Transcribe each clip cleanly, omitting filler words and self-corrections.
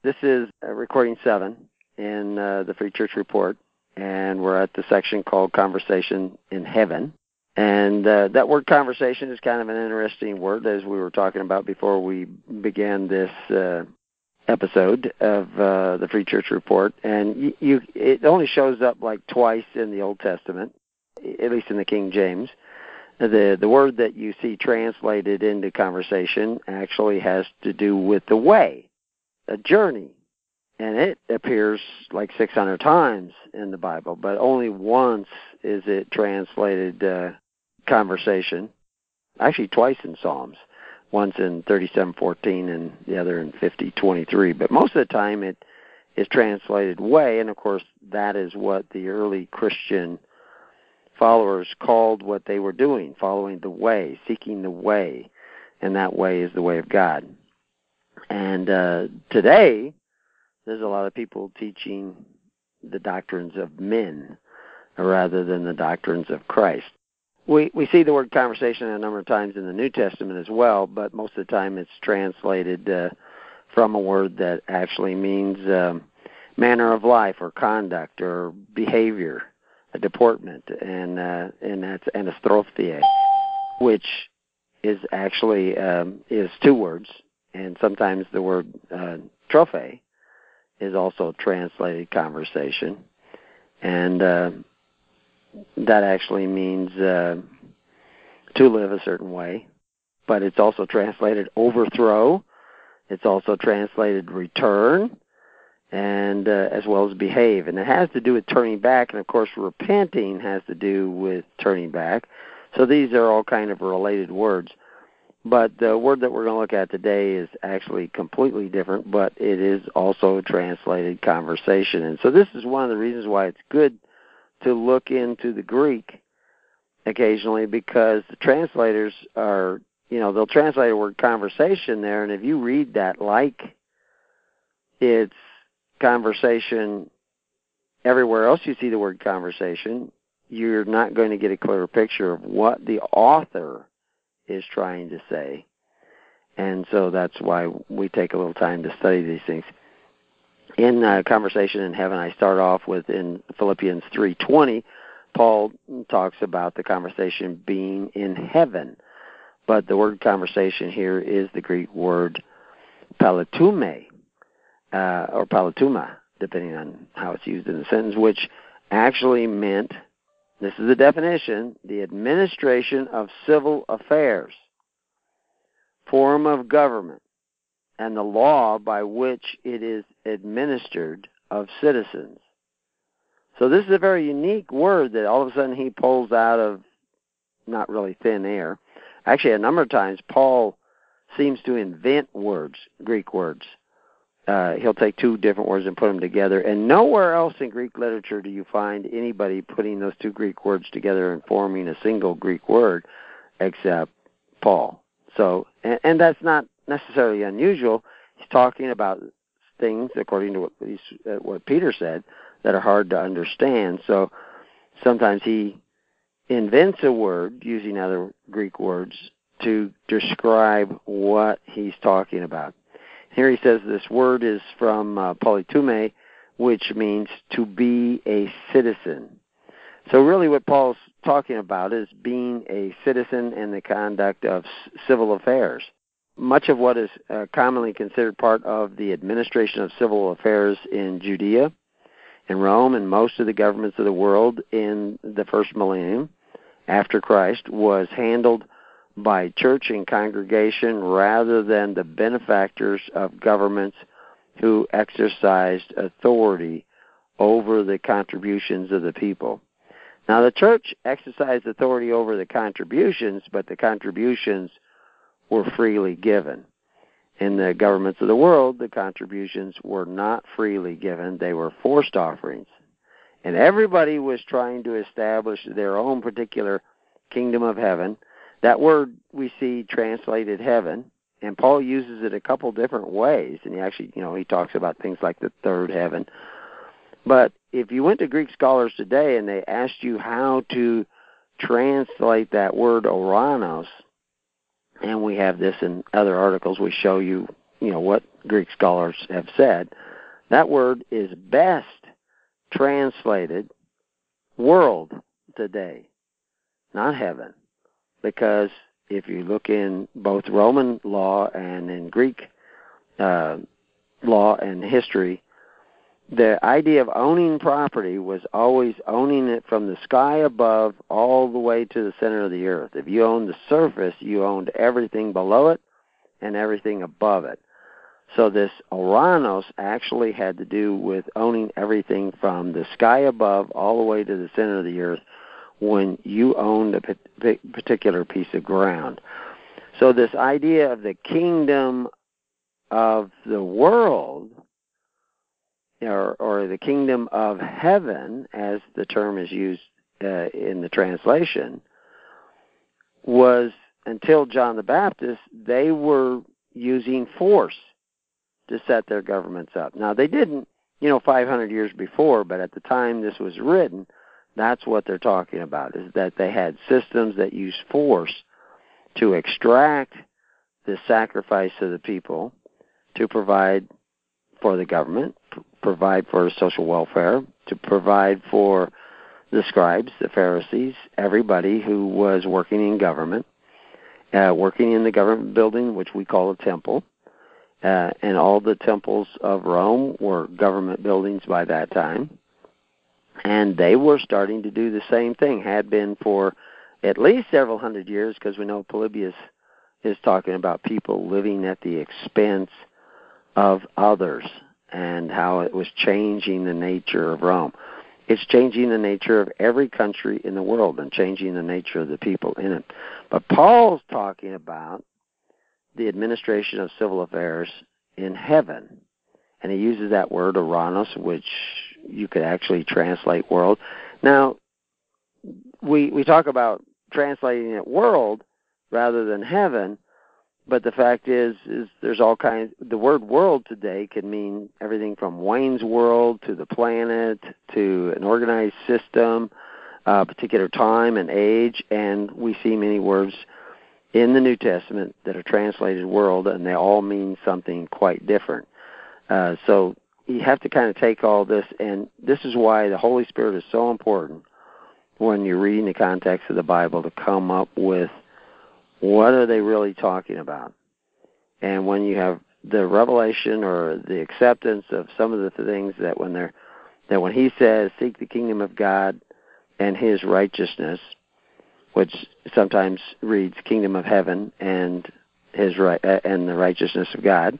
This is recording 7 in the Free Church Report, and we're at the section called Conversation in Heaven. And that word conversation is kind of an interesting word, as we were talking about before we began this episode of the Free Church Report. And it only shows up like twice in the Old Testament, at least in the King James. The word that you see translated into conversation actually has to do with the way, a journey. And it appears like 600 times in the Bible, but only once is it translated conversation. Actually, twice in Psalms. Once in 37:14 and the other in 50:23. But most of the time it is translated way, and of course that is what the early Christian followers called what they were doing, following the way, seeking the way, and that way is the way of God. And today, there's a lot of people teaching the doctrines of men rather than the doctrines of Christ. We see the word conversation a number of times in the New Testament as well, but most of the time it's translated from a word that actually means manner of life or conduct or behavior, a deportment, and that's anastrophia, which is actually is two words, and sometimes the word trophe is also translated conversation, and that actually means to live a certain way, but it's also translated overthrow. It's also translated return, and as well as behave. And it has to do with turning back, and of course repenting has to do with turning back. So these are all kind of related words. But the word that we're going to look at today is actually completely different, but it is also translated conversation. And so this is one of the reasons why it's good to look into the Greek occasionally, because the translators are, they'll translate the word conversation there, and if you read that like it's conversation everywhere else you see the word conversation, you're not going to get a clearer picture of what the author is trying to say. And so that's why we take a little time to study these things. In Conversation in Heaven, I start off with in Philippians 3:20, Paul talks about the conversation being in heaven. But the word conversation here is the Greek word palateume, or palatuma, depending on how it's used in the sentence, which actually meant, this is the definition, the administration of civil affairs, form of government, and the law by which it is administered of citizens. So this is a very unique word that all of a sudden he pulls out of not really thin air. Actually, a number of times Paul seems to invent words, Greek words. He'll take two different words and put them together, and nowhere else in Greek literature do you find anybody putting those two Greek words together and forming a single Greek word except Paul. So, and that's not necessarily unusual. He's talking about things, according to what Peter said, that are hard to understand. So sometimes he invents a word using other Greek words to describe what he's talking about. Here he says this word is from palateume, which means to be a citizen. So really what Paul's talking about is being a citizen in the conduct of civil affairs. Much of what is commonly considered part of the administration of civil affairs in Judea, in Rome, and most of the governments of the world in the first millennium after Christ was handled by church and congregation rather than the benefactors of governments who exercised authority over the contributions of the people. Now, the church exercised authority over the contributions, but the contributions were freely given. In the governments of the world, the contributions were not freely given. They were forced offerings. And everybody was trying to establish their own particular kingdom of heaven. That word we see translated heaven, and Paul uses it a couple different ways. And he actually, he talks about things like the third heaven. But if you went to Greek scholars today and they asked you how to translate that word oranos, and we have this in other articles, we show you what Greek scholars have said. That word is best translated world today, not heaven, because if you look in both Roman law and in Greek law and history, the idea of owning property was always owning it from the sky above all the way to the center of the earth. If you owned the surface, you owned everything below it and everything above it. So this Oranos actually had to do with owning everything from the sky above all the way to the center of the earth when you owned a particular piece of ground. So this idea of the kingdom of the world, or the kingdom of heaven, as the term is used in the translation, was, until John the Baptist, they were using force to set their governments up. Now, they didn't, 500 years before, but at the time this was written, that's what they're talking about, is that they had systems that used force to extract the sacrifice of the people, to provide for the government, provide for social welfare, to provide for the scribes, the Pharisees, everybody who was working in government, working in the government building, which we call a temple. And all the temples of Rome were government buildings by that time. And they were starting to do the same thing, had been for at least several hundred years, because we know Polybius is talking about people living at the expense of others and how it was changing the nature of Rome. It's changing the nature of every country in the world and changing the nature of the people in it. But Paul's talking about the administration of civil affairs in heaven. And he uses that word, Oranos, which you could actually translate world. Now, we talk about translating it world rather than heaven, but the fact is there's all kinds. The word world today can mean everything from Wayne's World to the planet to an organized system, a particular time and age, and we see many words in the New Testament that are translated world, and they all mean something quite different. So you have to kind of take all this, and this is why the Holy Spirit is so important when you're reading the context of the Bible, to come up with what are they really talking about. And when you have the revelation or the acceptance of some of the things that when he says, seek the kingdom of God and his righteousness, which sometimes reads kingdom of heaven and and the righteousness of God,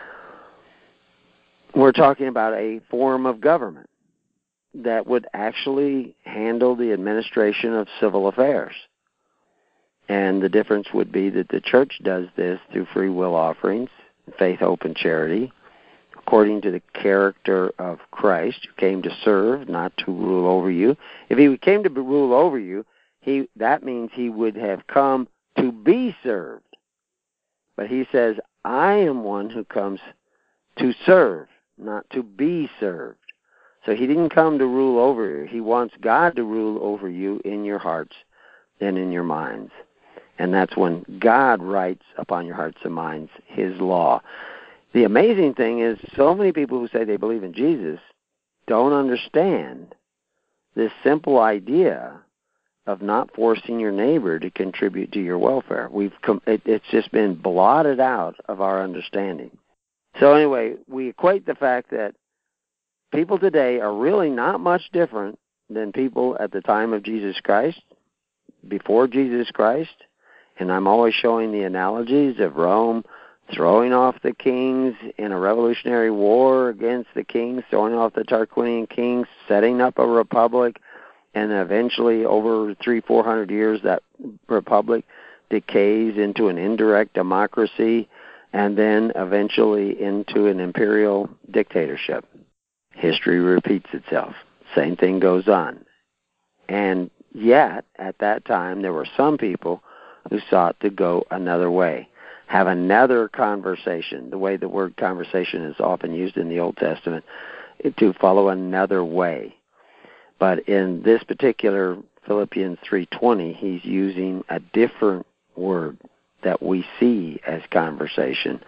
we're talking about a form of government that would actually handle the administration of civil affairs. And the difference would be that the church does this through free will offerings, faith, hope, and charity, according to the character of Christ, who came to serve, not to rule over you. If he came to rule over you, that means he would have come to be served. But he says, I am one who comes to serve, not to be served. So he didn't come to rule over you. He wants God to rule over you in your hearts and in your minds. And that's when God writes upon your hearts and minds his law. The amazing thing is, so many people who say they believe in Jesus don't understand this simple idea of not forcing your neighbor to contribute to your welfare. It's just been blotted out of our understanding. So anyway, we equate the fact that people today are really not much different than people at the time of Jesus Christ, before Jesus Christ, and I'm always showing the analogies of Rome throwing off the kings in a revolutionary war against the kings, throwing off the Tarquinian kings, setting up a republic, and eventually, over 300-400 years, that republic decays into an indirect democracy, and then eventually into an imperial dictatorship. History repeats itself. Same thing goes on. And yet, at that time, there were some people who sought to go another way, have another conversation. The way the word conversation is often used in the Old Testament, to follow another way. But in this particular Philippians 3:20, he's using a different word that we see as conversation,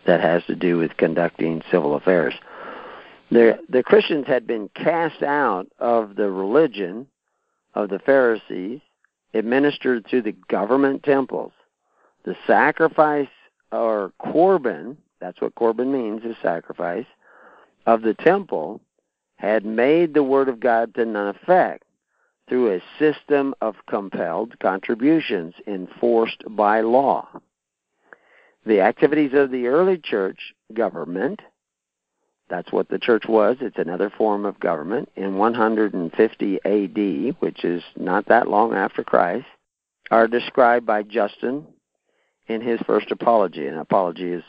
that has to do with conducting civil affairs. The Christians had been cast out of the religion of the Pharisees, administered through the government temples. The sacrifice, or korban, that's what korban means, is sacrifice, of the temple had made the Word of God to none effect through a system of compelled contributions enforced by law. The activities of the early church government, that's what the church was, it's another form of government, in 150 AD, which is not that long after Christ, are described by Justin in his first apology. And apology is,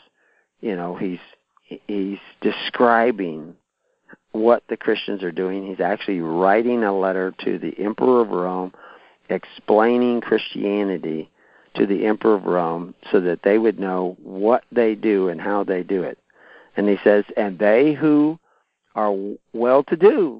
he's describing what the Christians are doing. He's actually writing a letter to the Emperor of Rome, explaining Christianity to the Emperor of Rome so that they would know what they do and how they do it. And he says, and they who are well-to-do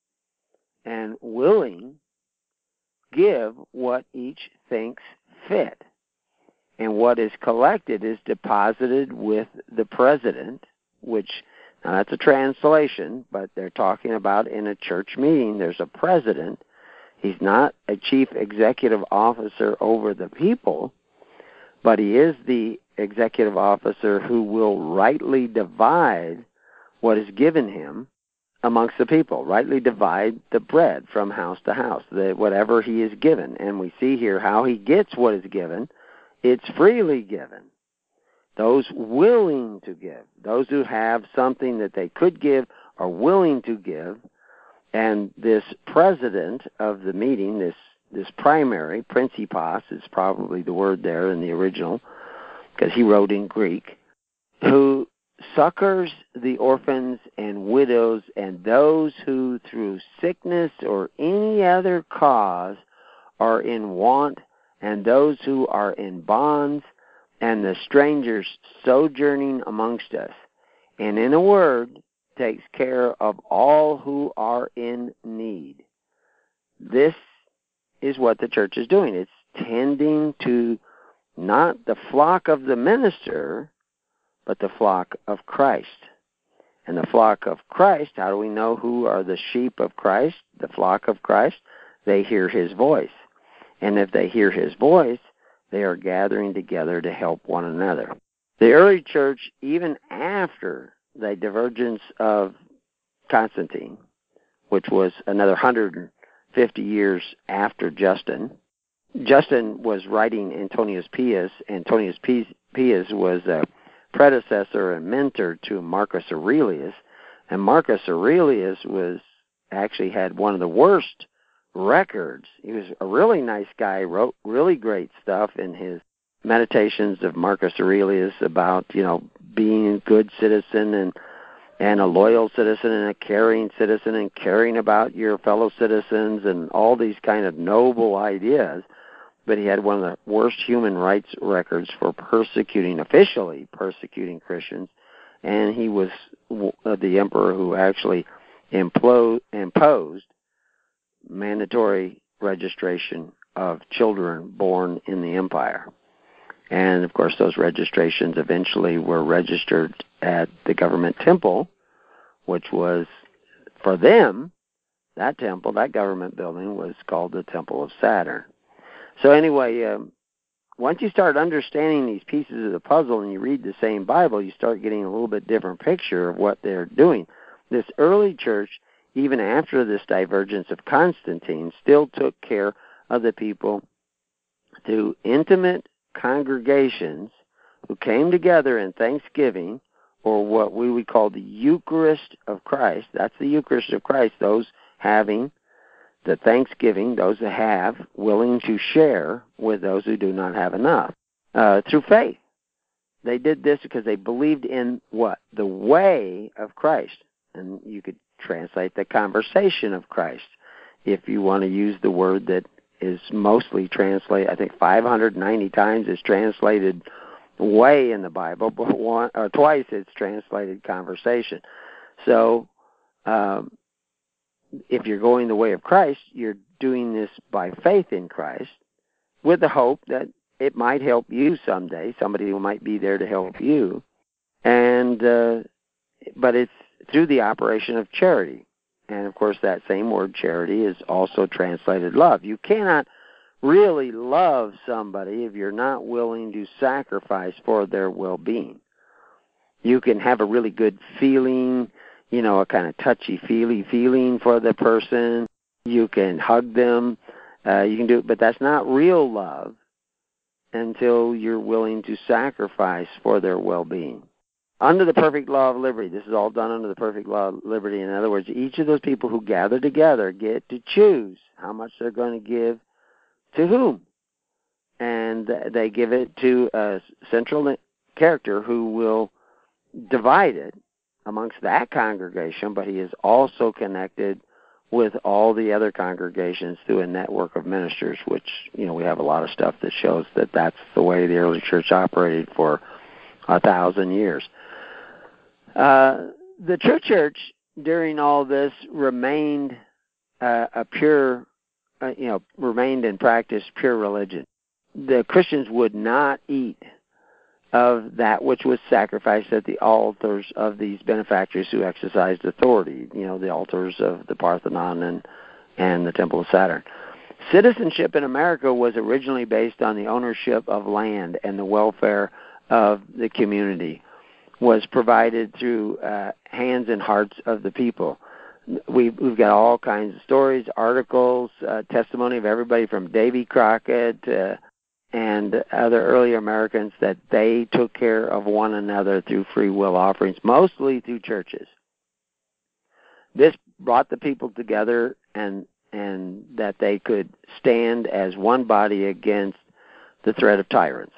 and willing give what each thinks fit. And what is collected is deposited with the president, which, now that's a translation, but they're talking about in a church meeting, there's a president. He's not a chief executive officer over the people, but he is the executive officer who will rightly divide what is given him amongst the people, rightly divide the bread from house to house, whatever he is given. And we see here how he gets what is given. It's freely given. Those willing to give, those who have something that they could give are willing to give. And this president of the meeting, this primary, principos is probably the word there in the original, because he wrote in Greek, who succors the orphans and widows and those who through sickness or any other cause are in want, and those who are in bonds, and the strangers sojourning amongst us. And in a word, takes care of all who are in need. This is what the church is doing. It's tending to not the flock of the minister, but the flock of Christ. And the flock of Christ, how do we know who are the sheep of Christ, the flock of Christ? They hear his voice. And if they hear his voice, they are gathering together to help one another. The early church, even after the divergence of Constantine, which was another 150 years after Justin was writing Antonius Pius. Antonius Pius was a predecessor and mentor to Marcus Aurelius, and Marcus Aurelius had one of the worst records. He was a really nice guy, wrote really great stuff in his Meditations of Marcus Aurelius about, being a good citizen and a loyal citizen and a caring citizen and caring about your fellow citizens and all these kind of noble ideas. But he had one of the worst human rights records for officially persecuting Christians. And he was the emperor who actually imposed mandatory registration of children born in the empire. And, of course, those registrations eventually were registered at the government temple, which was, for them, that temple, that government building, was called the Temple of Saturn. So anyway, once you start understanding these pieces of the puzzle and you read the same Bible, you start getting a little bit different picture of what they're doing. This early church, even after this divergence of Constantine, still took care of the people through intimate congregations who came together in thanksgiving, or what we would call the Eucharist of Christ. That's the Eucharist of Christ, those having the thanksgiving, those that have, willing to share with those who do not have enough, through faith. They did this because they believed in what? The way of Christ. And you could translate the conversation of Christ if you want to use the word that is mostly translated. I think 590 times is translated way in the Bible, but twice it's translated conversation. So if you're going the way of Christ, you're doing this by faith in Christ with the hope that it might help you someday, somebody who might be there to help you. and but it's through the operation of charity. And, of course, that same word charity is also translated love. You cannot really love somebody if you're not willing to sacrifice for their well-being. You can have a really good feeling, a kind of touchy-feely feeling for the person. You can hug them. You can do it, but that's not real love until you're willing to sacrifice for their well-being. Under the perfect law of liberty, this is all done under the perfect law of liberty. In other words, each of those people who gather together get to choose how much they're going to give to whom. And they give it to a central character who will divide it amongst that congregation, but he is also connected with all the other congregations through a network of ministers, which, we have a lot of stuff that shows that that's the way the early church operated for 1,000 years. The true church during all this remained remained and practiced pure religion. The Christians would not eat of that which was sacrificed at the altars of these benefactors who exercised authority, the altars of the Parthenon and the Temple of Saturn. Citizenship in America was originally based on the ownership of land, and the welfare of the community was provided through hands and hearts of the people. We've got all kinds of stories, articles, testimony of everybody from Davy Crockett and other early Americans that they took care of one another through free will offerings, mostly through churches. This brought the people together and that they could stand as one body against the threat of tyrants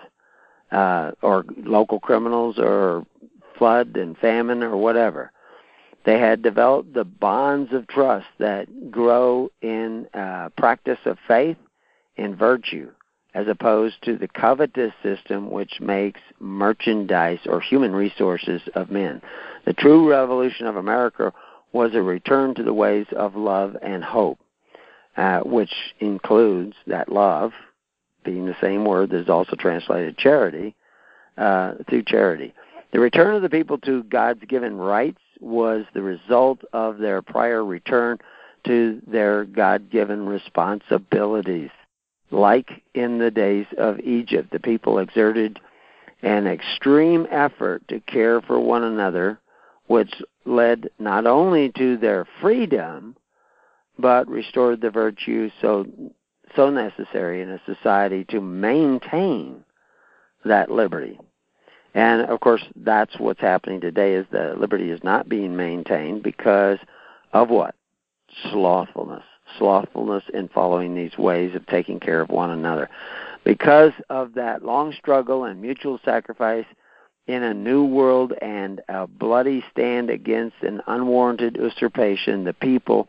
or local criminals or flood and famine or whatever. They had developed the bonds of trust that grow in practice of faith and virtue, as opposed to the covetous system which makes merchandise or human resources of men. The true revolution of America was a return to the ways of love and hope, which includes that love, being the same word that is also translated charity, through charity. The return of the people to God's given rights was the result of their prior return to their God-given responsibilities. Like in the days of Egypt, the people exerted an extreme effort to care for one another, which led not only to their freedom, but restored the virtue so necessary in a society to maintain that liberty. And, of course, that's what's happening today, is that liberty is not being maintained because of what? Slothfulness. Slothfulness in following these ways of taking care of one another. Because of that long struggle and mutual sacrifice in a new world and a bloody stand against an unwarranted usurpation, the people,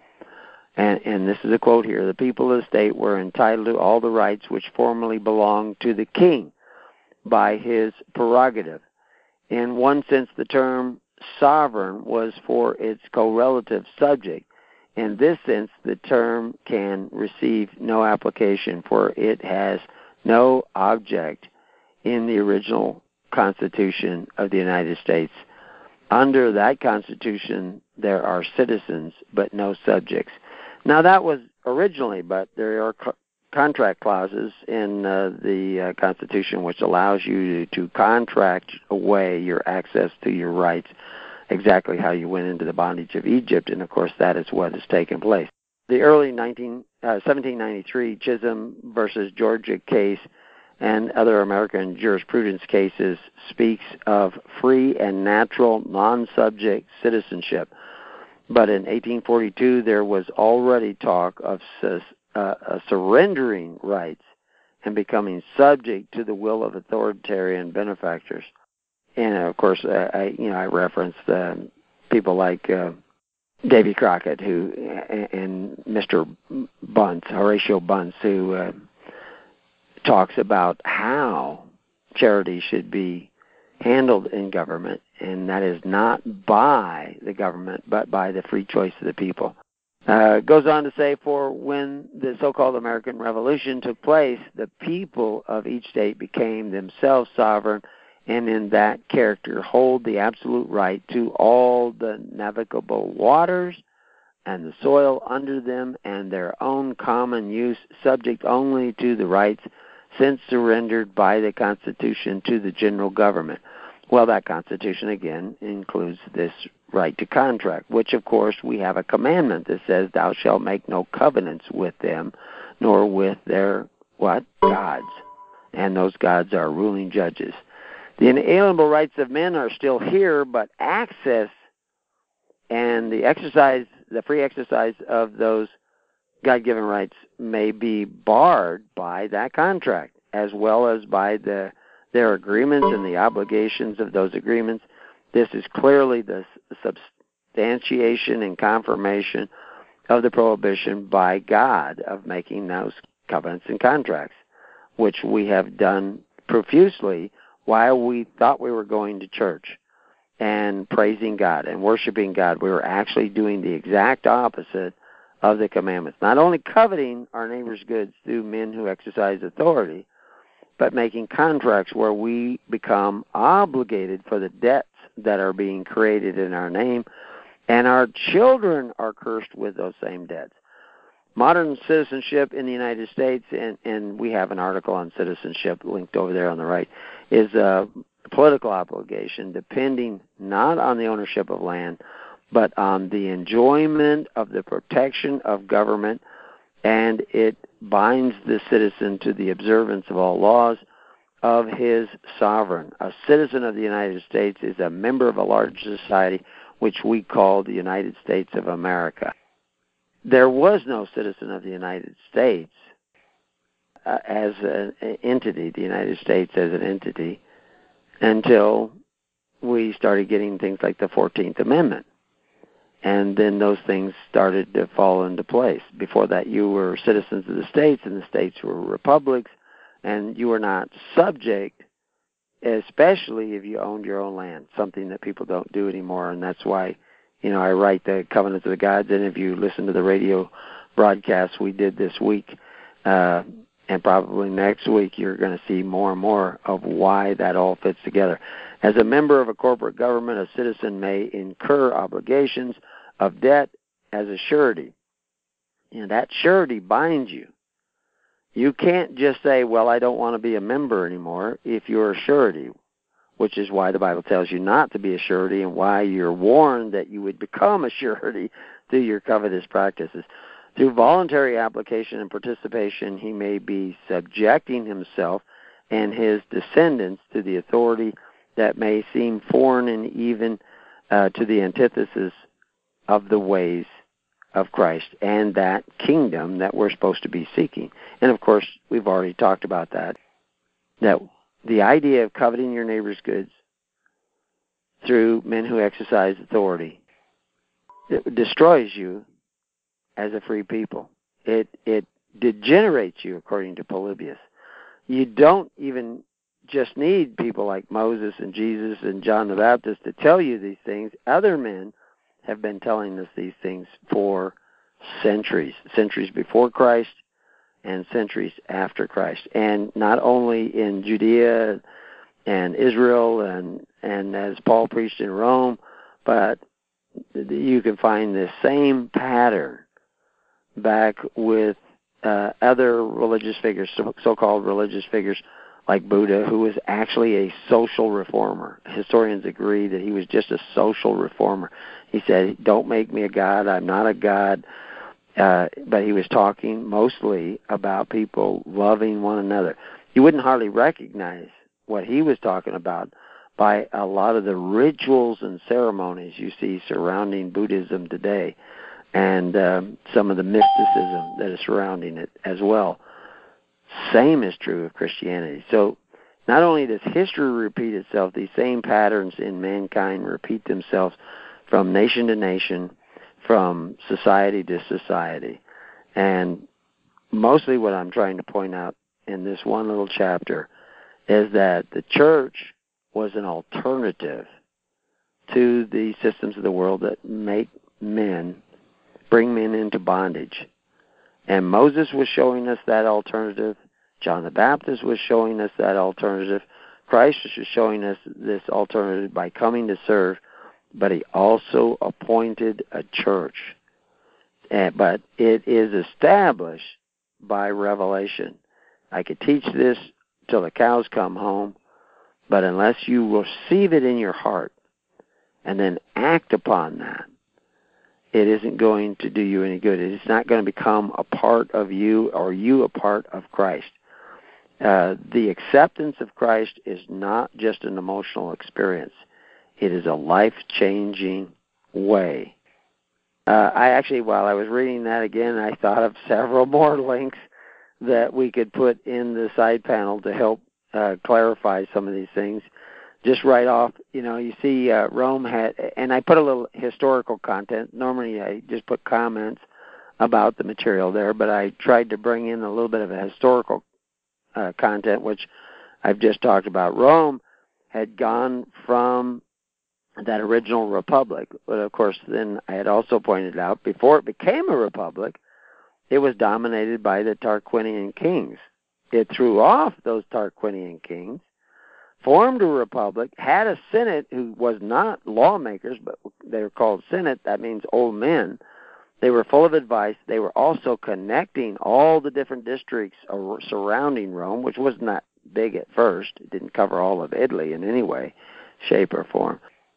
and this is a quote here, the people of the state were entitled to all the rights which formerly belonged to the king by his prerogative. In one sense, the term sovereign was for its correlative subject. In this sense, the term can receive no application, for it has no object in the original Constitution of the United States. Under that Constitution, there are citizens, but no subjects. Now, that was originally, but there are contract clauses in the Constitution which allows you to contract away your access to your rights, exactly how you went into the bondage of Egypt, and of course that is what has taken place. The early 1793 Chisholm versus Georgia case and other American jurisprudence cases speaks of free and natural non-subject citizenship. But in 1842 there was already talk of surrendering rights and becoming subject to the will of authoritarian benefactors. And of course, I referenced people like Davy Crockett, and Mr. Bunce, Horatio Bunce, who talks about how charity should be handled in government, and that is not by the government, but by the free choice of the people. Goes on to say, for when the so-called American Revolution took place, the people of each state became themselves sovereign and in that character hold the absolute right to all the navigable waters and the soil under them and their own common use, subject only to the rights since surrendered by the Constitution to the general government. Well, that Constitution, again, includes this right to contract, which, of course, we have a commandment that says, thou shalt make no covenants with them, nor with their, what? Gods. And those gods are ruling judges. The inalienable rights of men are still here, but access and the free exercise of those God-given rights may be barred by that contract, as well as by their agreements and the obligations of those agreements. This is clearly the substantiation and confirmation of the prohibition by God of making those covenants and contracts, which we have done profusely while we thought we were going to church and praising God and worshiping God. We were actually doing the exact opposite of the commandments. Not only coveting our neighbor's goods through men who exercise authority, but making contracts where we become obligated for the debts that are being created in our name, and our children are cursed with those same debts. Modern citizenship in the United States, and we have an article on citizenship linked over there on the right, is a political obligation depending not on the ownership of land, but on the enjoyment of the protection of government, and it binds the citizen to the observance of all laws of his sovereign. A citizen of the United States is a member of a large society which we call the United States of America. There was no citizen of the United States as an entity, the United States as an entity, until we started getting things like the 14th Amendment. And then those things started to fall into place. Before that, you were citizens of the states, and the states were republics, and you were not subject, especially if you owned your own land, something that people don't do anymore. And that's why, I write the Covenants of the Gods, and if you listen to the radio broadcasts we did this week, and probably next week, you're going to see more and more of why that all fits together. As a member of a corporate government, a citizen may incur obligations of debt as a surety. That surety binds you. You can't just say, well, I don't want to be a member anymore if you're a surety, which is why the Bible tells you not to be a surety and why you're warned that you would become a surety through your covetous practices. Through voluntary application and participation, he may be subjecting himself and his descendants to the authority that may seem foreign and even to the antithesis of the ways of Christ and that kingdom that we're supposed to be seeking. And, of course, we've already talked about that the idea of coveting your neighbor's goods through men who exercise authority, it destroys you as a free people. It degenerates you, according to Polybius. You don't even just need people like Moses and Jesus and John the Baptist to tell you these things. Other men have been telling us these things for centuries before Christ and centuries after Christ. And not only in Judea and Israel and as Paul preached in Rome, but you can find the same pattern back with other religious figures, so-called religious figures like Buddha, who was actually a social reformer. Historians agree that he was just a social reformer. He said, don't make me a god, I'm not a god. But he was talking mostly about people loving one another. You wouldn't hardly recognize what he was talking about by a lot of the rituals and ceremonies you see surrounding Buddhism today, and some of the mysticism that is surrounding it as well. Same is true of Christianity. So not only does history repeat itself, these same patterns in mankind repeat themselves from nation to nation, from society to society. And mostly what I'm trying to point out in this one little chapter is that the church was an alternative to the systems of the world that bring men into bondage. And Moses was showing us that alternative. John the Baptist was showing us that alternative. Christ is showing us this alternative by coming to serve, but he also appointed a church. But it is established by revelation. I could teach this till the cows come home, but unless you receive it in your heart and then act upon that, it isn't going to do you any good. It's not going to become a part of you or you a part of Christ. The acceptance of Christ is not just an emotional experience. It is a life-changing way. I actually, while I was reading that again, I thought of several more links that we could put in the side panel to help clarify some of these things. Just right off, you see Rome had, and I put a little historical content. Normally I just put comments about the material there, but I tried to bring in a little bit of a historical content, which I've just talked about. Rome had gone from that original republic, but of course then I had also pointed out, before it became a republic, it was dominated by the Tarquinian kings. It threw off those Tarquinian kings, formed a republic, had a senate who was not lawmakers, but they were called senate. That means old men. They were full of advice. They were also connecting all the different districts surrounding Rome, which was not big at first. It didn't cover all of Italy in any way, shape, or form.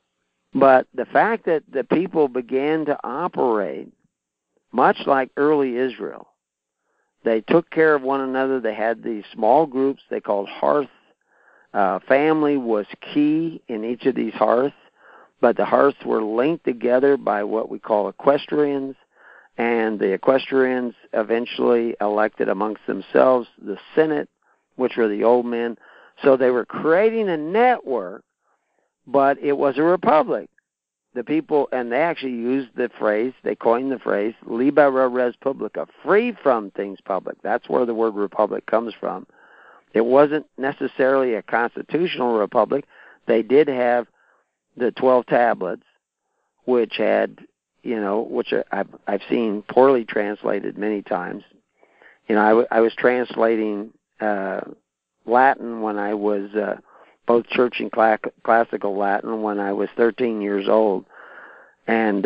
But the fact that the people began to operate much like early Israel, they took care of one another. They had these small groups they called hearths. Family was key in each of these hearths, but the hearths were linked together by what we call equestrians, and the equestrians eventually elected amongst themselves the Senate, which were the old men. So they were creating a network, but it was a republic. The people, and they actually used the phrase, they coined the phrase, libera res publica, free from things public. That's where the word republic comes from. It wasn't necessarily a constitutional republic. They did have the 12 tablets, which had, which I've seen poorly translated many times. I was translating Latin when I was both church and classical Latin when I was 13 years old, and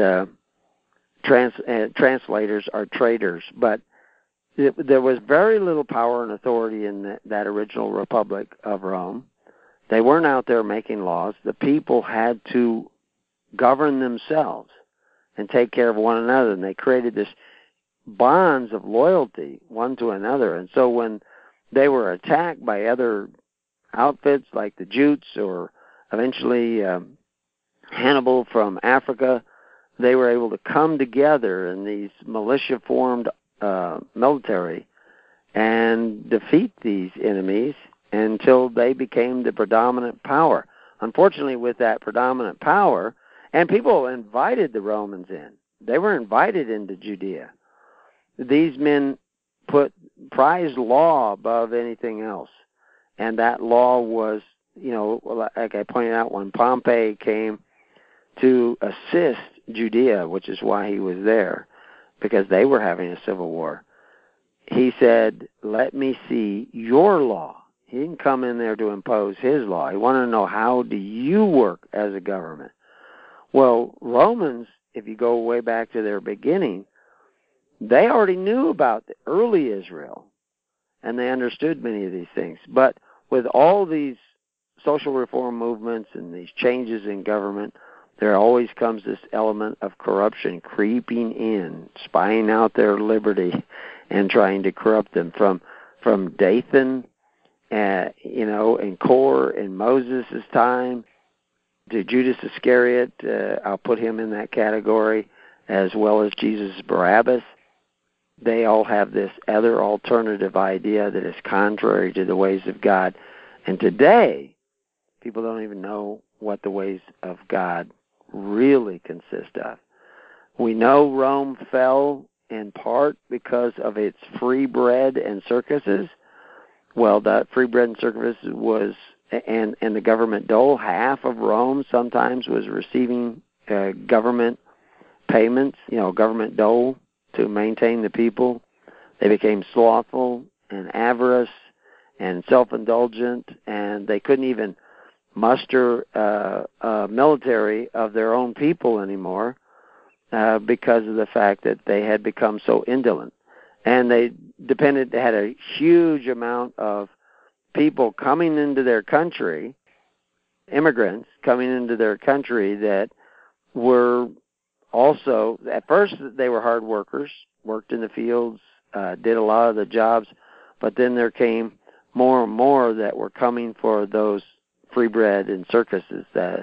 translators are traitors, but there was very little power and authority in that original Republic of Rome. They weren't out there making laws. The people had to govern themselves and take care of one another, and they created this bonds of loyalty one to another. And so when they were attacked by other outfits like the Jutes or eventually Hannibal from Africa, they were able to come together in these militia-formed military and defeat these enemies until they became the predominant power. Unfortunately, with that predominant power, and people invited the Romans in. They were invited into Judea. These men prized law above anything else. And that law was, like I pointed out, when Pompey came to assist Judea, which is why he was there, because they were having a civil war. He said, let me see your law. He didn't come in there to impose his law. He wanted to know, how do you work as a government? Well, Romans, if you go way back to their beginning, they already knew about the early Israel, and they understood many of these things. But with all these social reform movements and these changes in government, there always comes this element of corruption creeping in, spying out their liberty and trying to corrupt them. From Dathan, and Kor in Moses' time, to Judas Iscariot, I'll put him in that category, as well as Jesus Barabbas. They all have this other alternative idea that is contrary to the ways of God. And today, people don't even know what the ways of God really consist of. We know Rome fell in part because of its free bread and circuses. Well, that free bread and circuses was, and the government dole, half of Rome sometimes was receiving government payments, government dole to maintain the people. They became slothful and avarice, and self-indulgent, and they couldn't even muster a military of their own people anymore because of the fact that they had become so indolent. And they had a huge amount of people coming into their country, immigrants coming into their country that were also, at first they were hard workers, worked in the fields, did a lot of the jobs, but then there came more and more that were coming for those free bread and circuses, the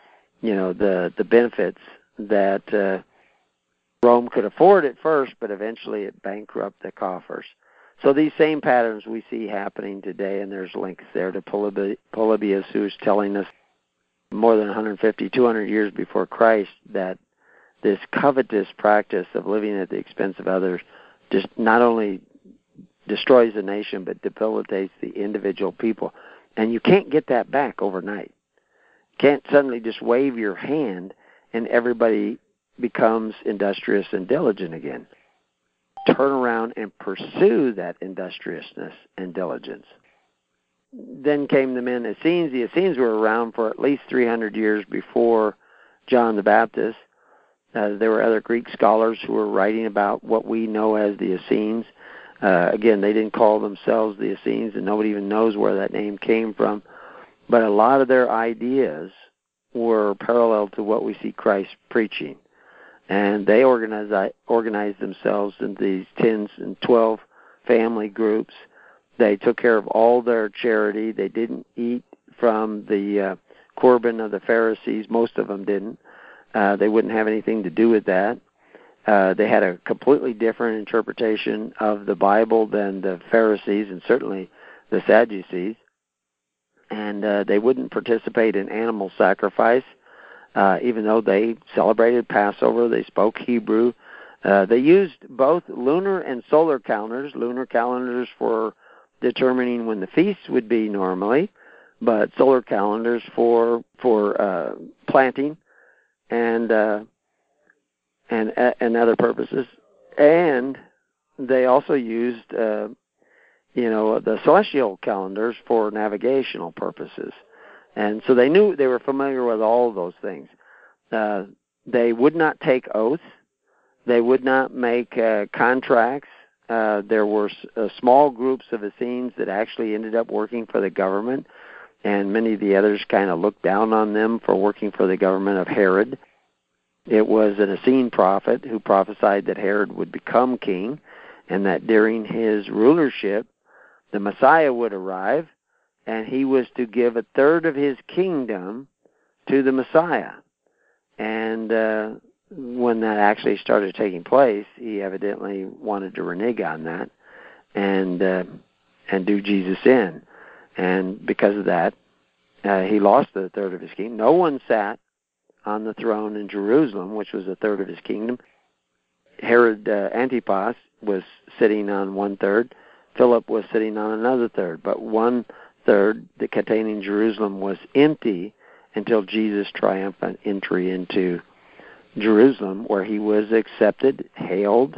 benefits that Rome could afford at first, but eventually it bankrupted the coffers. So these same patterns we see happening today, and there's links there to Polybius, who's telling us more than 150, 200 years before Christ that this covetous practice of living at the expense of others just not only destroys the nation, but debilitates the individual people. And you can't get that back overnight. You can't suddenly just wave your hand and everybody becomes industrious and diligent again. Turn around and pursue that industriousness and diligence. Then came the men Essenes. The Essenes were around for at least 300 years before John the Baptist. There were other Greek scholars who were writing about what we know as the Essenes. Again, they didn't call themselves the Essenes, and nobody even knows where that name came from. But a lot of their ideas were parallel to what we see Christ preaching. And they organized themselves in these 10 and 12 family groups. They took care of all their charity. They didn't eat from the Corban of the Pharisees. Most of them didn't. They wouldn't have anything to do with that. They had a completely different interpretation of the Bible than the Pharisees and certainly the Sadducees. And they wouldn't participate in animal sacrifice. Even though they celebrated Passover, they spoke Hebrew. They used both lunar and solar calendars for determining when the feasts would be normally, but solar calendars for planting and other purposes. And they also used the celestial calendars for navigational purposes. And so they were familiar with all of those things. They would not take oaths. They would not make contracts. There were small groups of Essenes that actually ended up working for the government, and many of the others kind of looked down on them for working for the government of Herod. It was an Essene prophet who prophesied that Herod would become king, and that during his rulership, the Messiah would arrive, and he was to give a third of his kingdom to the Messiah. And when that actually started taking place, he evidently wanted to renege on that and do Jesus in. And because of that, he lost a third of his kingdom. No one sat on the throne in Jerusalem, which was a third of his kingdom. Herod Antipas was sitting on 1/3. Philip was sitting on another third. But 1/3 that containing Jerusalem was empty until Jesus' triumphant entry into Jerusalem, where he was accepted, hailed,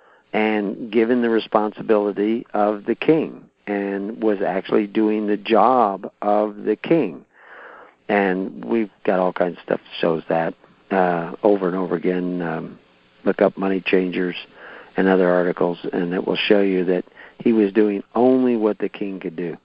and given the responsibility of the king, and was actually doing the job of the king. And we've got all kinds of stuff that shows that over and over again. Look up Money Changers and other articles, and it will show you that he was doing only what the king could do.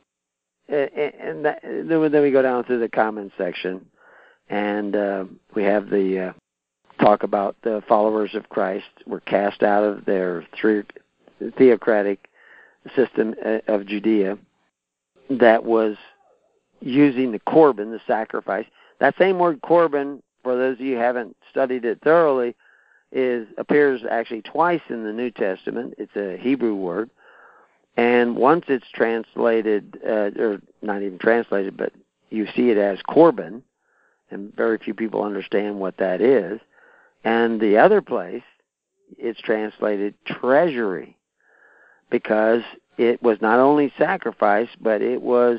And then we go down through the comments section, and we have the talk about the followers of Christ were cast out of their theocratic system of Judea that was using the Corban, the sacrifice. That same word Corban, for those of you who haven't studied it thoroughly, appears actually twice in the New Testament. It's a Hebrew word. And once it's translated, or not even translated, but you see it as Corban, and very few people understand what that is. And the other place, it's translated treasury, because it was not only sacrifice, but it was,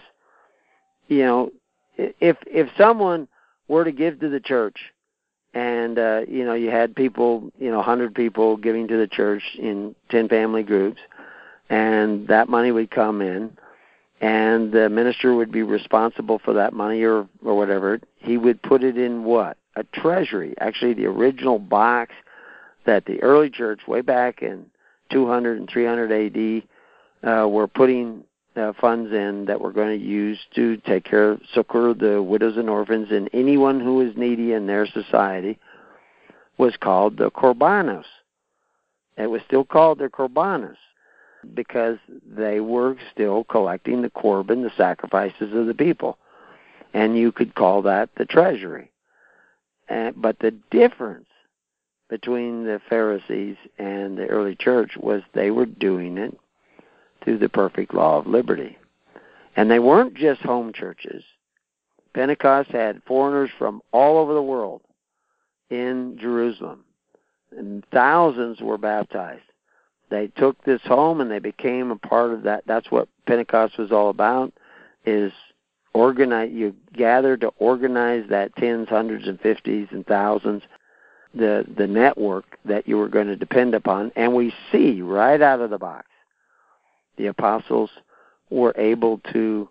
if someone were to give to the church, and, you had people, 100 people giving to the church in 10 family groups, and that money would come in, and the minister would be responsible for that money or whatever. He would put it in what? A treasury. Actually, the original box that the early church, way back in 200 and 300 A.D., were putting funds in that were going to use to take care of, succor the widows and orphans and anyone who was needy in their society, was called the korbanos. It was still called the korbanos because they were still collecting the korban, the sacrifices of the people. And you could call that the treasury. But the difference between the Pharisees and the early church was they were doing it through the perfect law of liberty. And they weren't just home churches. Pentecost had foreigners from all over the world in Jerusalem, and thousands were baptized. They took this home and they became a part of that. That's what Pentecost was all about, is you gather to organize that tens, hundreds, and fifties and thousands, the network that you were going to depend upon. And we see right out of the box, the apostles were able to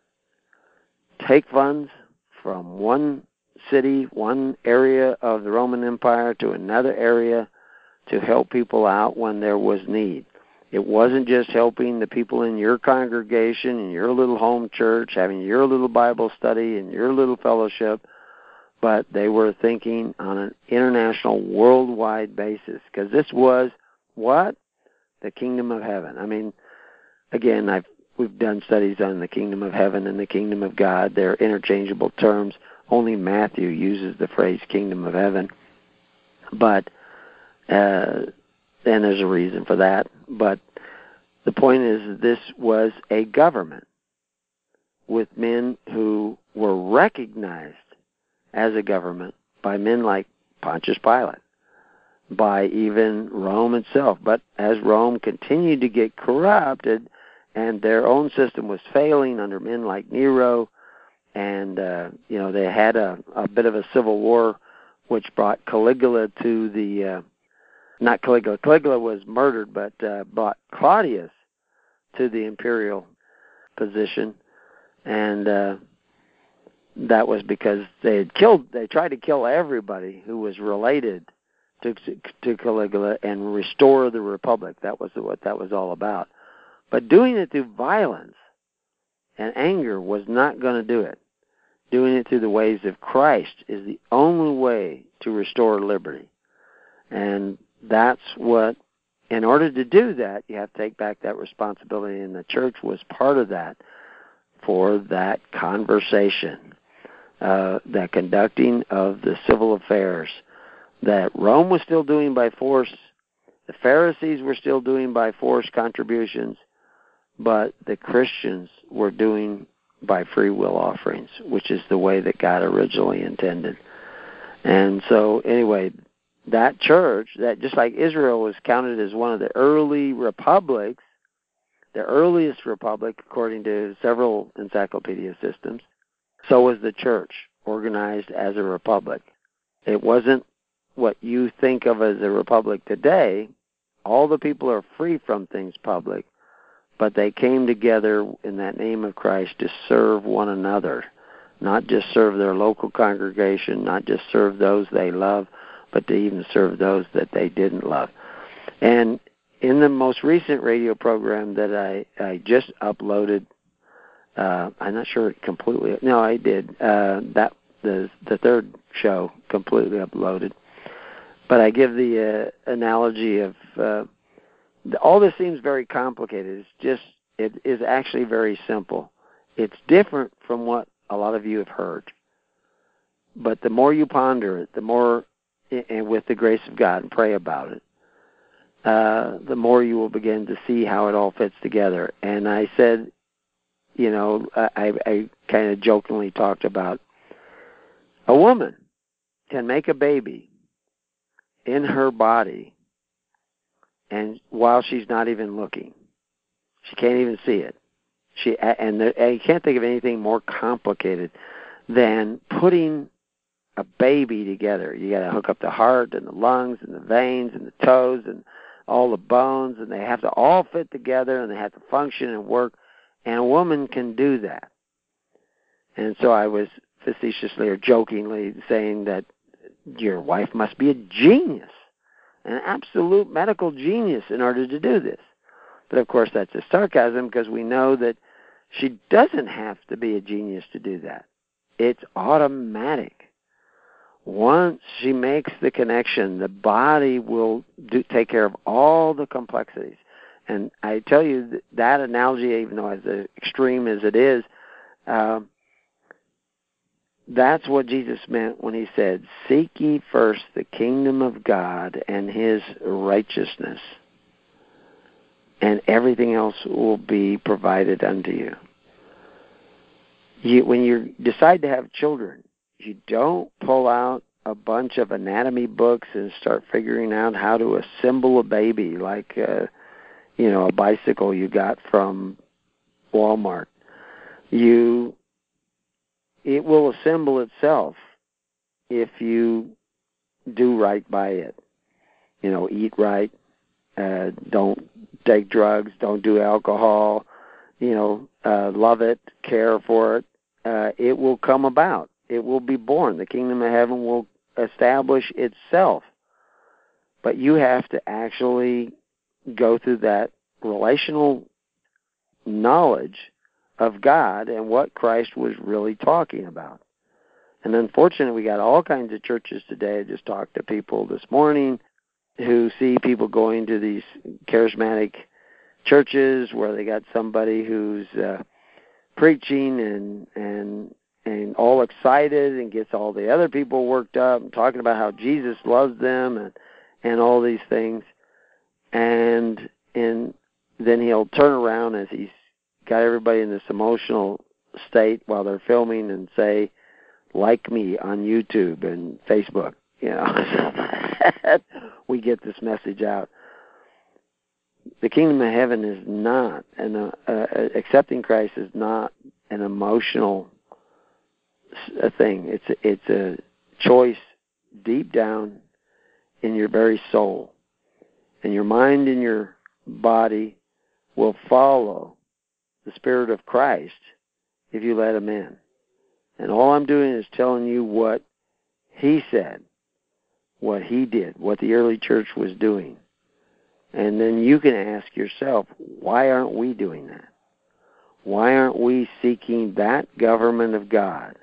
take funds from one city, one area of the Roman Empire to another area to help people out when there was need. It wasn't just helping the people in your congregation, in your little home church, having your little Bible study and your little fellowship, but they were thinking on an international, worldwide basis, because this was what? The kingdom of heaven. I mean, again, we've done studies on the kingdom of heaven and the kingdom of God. They're interchangeable terms. Only Matthew uses the phrase kingdom of heaven. But, and there's a reason for that. But the point is, this was a government with men who were recognized as a government by men like Pontius Pilate, by even Rome itself. But as Rome continued to get corrupted and their own system was failing under men like Nero, and they had a bit of a civil war, which brought Caligula to the not Caligula. Caligula was murdered, but brought Claudius to the imperial position, and that was because they tried to kill everybody who was related to Caligula and restore the republic. That was what that was all about. But doing it through violence and anger was not going to do it. Doing it through the ways of Christ is the only way to restore liberty. And that's what, in order to do that, you have to take back that responsibility, and the church was part of that for that conversation, that conducting of the civil affairs that Rome was still doing by force, the Pharisees were still doing by force contributions, but the Christians were doing by free will offerings, which is the way that God originally intended. And so, anyway, that church, that just like Israel was counted as one of the early republics, the earliest republic according to several encyclopedia systems, so was the church, organized as a republic. It wasn't what you think of as a republic today. All the people are free from things public, but they came together in that name of Christ to serve one another, not just serve their local congregation, not just serve those they love, but to even serve those that they didn't love. And in the most recent radio program that I just uploaded, I'm not sure it completely, no, I did, that the third show completely uploaded. But I give the analogy of all this seems very complicated. It is actually very simple. It's different from what a lot of you have heard. But the more you ponder it, the more, and with the grace of God, and pray about it, the more you will begin to see how it all fits together. And I said, I kind of jokingly talked about a woman can make a baby in her body, and while she's not even looking, she can't even see it. And you can't think of anything more complicated than putting a baby together. You got to hook up the heart and the lungs and the veins and the toes and all the bones, and they have to all fit together, and they have to function and work. And a woman can do that. And so I was facetiously or jokingly saying that your wife must be a genius, an absolute medical genius in order to do this. But of course that's a sarcasm, because we know that she doesn't have to be a genius to do that. It's automatic. Once she makes the connection, the body will take care of all the complexities. And I tell you that analogy, even though as extreme as it is, that's what Jesus meant when he said, "Seek ye first the kingdom of God and his righteousness, and everything else will be provided unto you." When you decide to have children, you don't pull out a bunch of anatomy books and start figuring out how to assemble a baby like a bicycle you got from Walmart. It will assemble itself if you do right by it. Eat right, don't take drugs, don't do alcohol, love it, care for it. It will come about. It will be born. The kingdom of heaven will establish itself. But you have to actually go through that relational knowledge of God and what Christ was really talking about. And unfortunately, we got all kinds of churches today. I just talked to people this morning who see people going to these charismatic churches where they got somebody who's preaching and all excited and gets all the other people worked up and talking about how Jesus loves them and all these things. And then he'll turn around as he's got everybody in this emotional state while they're filming and say, "Like me on YouTube and Facebook." We get this message out. The kingdom of heaven is not, accepting Christ is not an emotional thing. It's a choice deep down in your very soul. And your mind and your body will follow the Spirit of Christ if you let him in. And all I'm doing is telling you what he said, what he did, what the early church was doing. And then you can ask yourself, why aren't we doing that? Why aren't we seeking that government of God,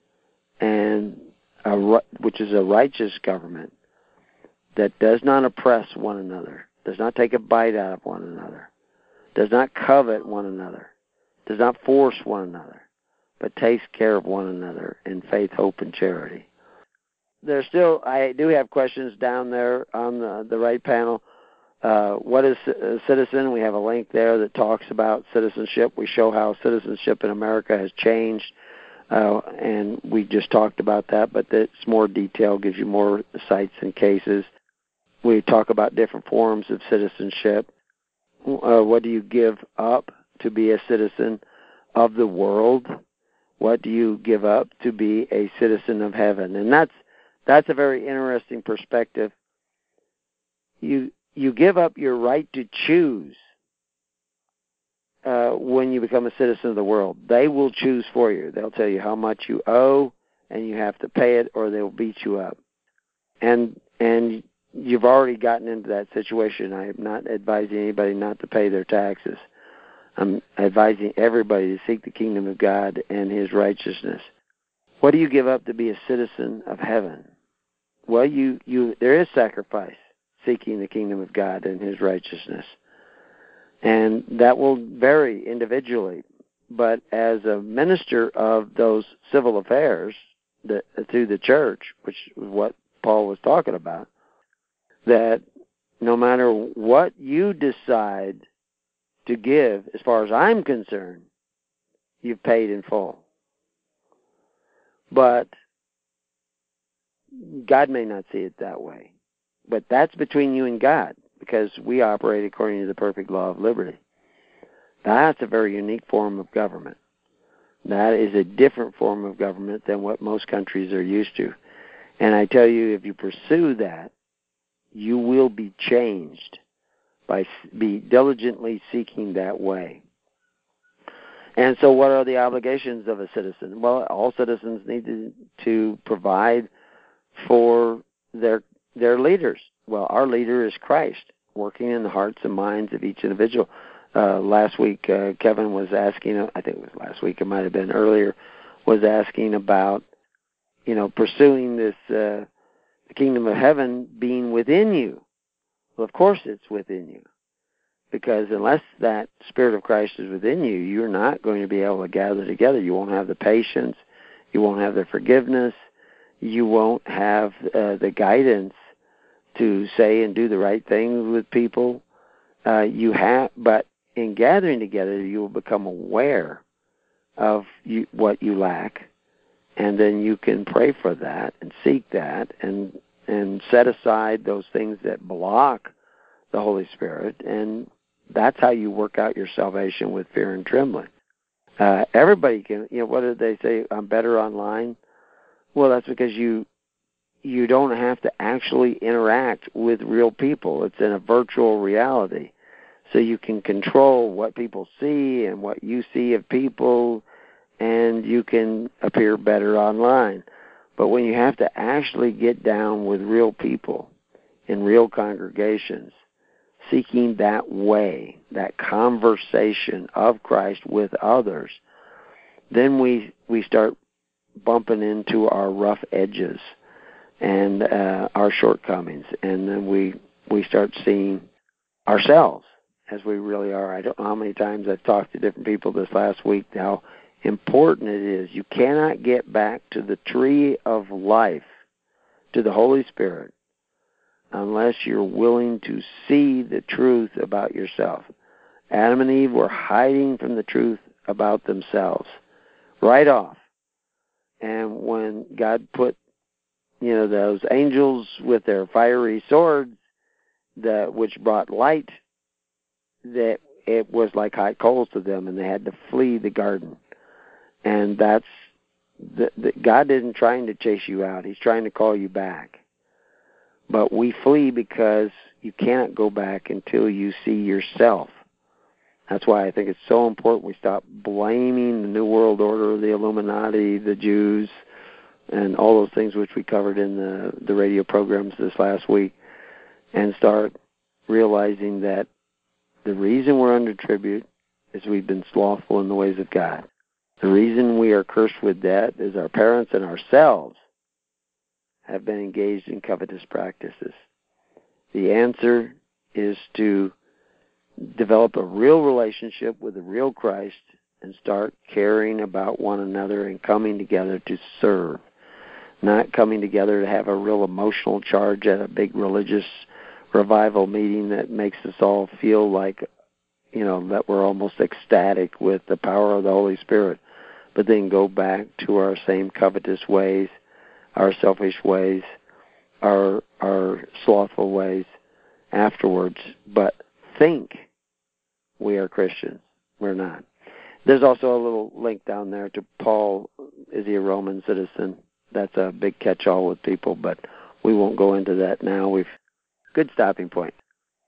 which is a righteous government that does not oppress one another, does not take a bite out of one another, does not covet one another, does not force one another, but takes care of one another in faith, hope, and charity. I do have questions down there on the right panel. What is a citizen? We have a link there that talks about citizenship. We show how citizenship in America has changed, and we just talked about that, but it's more detailed, gives you more sites and cases. We talk about different forms of citizenship. What do you give up to be a citizen of the world? What do you give up to be a citizen of heaven? And that's a very interesting perspective. You give up your right to choose when you become a citizen of the world. They will choose for you. They'll tell you how much you owe, and you have to pay it, or they'll beat you up. And you've already gotten into that situation. I am not advising anybody not to pay their taxes. I'm advising everybody to seek the kingdom of God and his righteousness. What do you give up to be a citizen of heaven? Well, there is sacrifice seeking the kingdom of God and his righteousness. And that will vary individually. But as a minister of those civil affairs through the church, which is what Paul was talking about, that no matter what you decide to give, as far as I'm concerned, you've paid in full. But God may not see it that way. But that's between you and God, because we operate according to the perfect law of liberty. That's a very unique form of government. That is a different form of government than what most countries are used to. And I tell you, if you pursue that, you will be changed by be diligently seeking that way. And so what are the obligations of a citizen? Well, all citizens need to provide for their leaders. Well, our leader is Christ, working in the hearts and minds of each individual. Last week, Kevin was asking, I think it was last week, it might have been earlier, was asking about, pursuing this, the kingdom of heaven being within you. Well, of course it's within you. Because unless that Spirit of Christ is within you, you're not going to be able to gather together. You won't have the patience. You won't have the forgiveness. You won't have the guidance to say and do the right things with people. But in gathering together, you will become aware of what you lack, and then you can pray for that and seek that and set aside those things that block the Holy Spirit, and that's how you work out your salvation with fear and trembling. Everybody can, what did they say? I'm better online. Well, that's because you don't have to actually interact with real people. It's in a virtual reality. So you can control what people see and what you see of people, and you can appear better online. But when you have to actually get down with real people in real congregations, seeking that way, that conversation of Christ with others, then we start bumping into our rough edges and our shortcomings, and then we start seeing ourselves as we really are. I don't know how many times I've talked to different people this last week how important it is. You cannot get back to the tree of life, to the Holy Spirit, unless you're willing to see the truth about yourself. Adam and Eve were hiding from the truth about themselves right off. And when God put, those angels with their fiery swords, which brought light, that it was like hot coals to them, and they had to flee the garden. And that's God isn't trying to chase you out. He's trying to call you back. But we flee because you can't go back until you see yourself. That's why I think it's so important we stop blaming the New World Order, the Illuminati, the Jews, and all those things which we covered in the radio programs this last week, and start realizing that the reason we're under tribute is we've been slothful in the ways of God. The reason we are cursed with debt is our parents and ourselves have been engaged in covetous practices. The answer is to develop a real relationship with the real Christ and start caring about one another and coming together to serve, not coming together to have a real emotional charge at a big religious revival meeting that makes us all feel like, that we're almost ecstatic with the power of the Holy Spirit, but then go back to our same covetous ways, our selfish ways, our slothful ways afterwards, but think we are Christians. We're not. There's also a little link down there to Paul. Is he a Roman citizen? That's a big catch-all with people, but we won't go into that now. Good stopping point.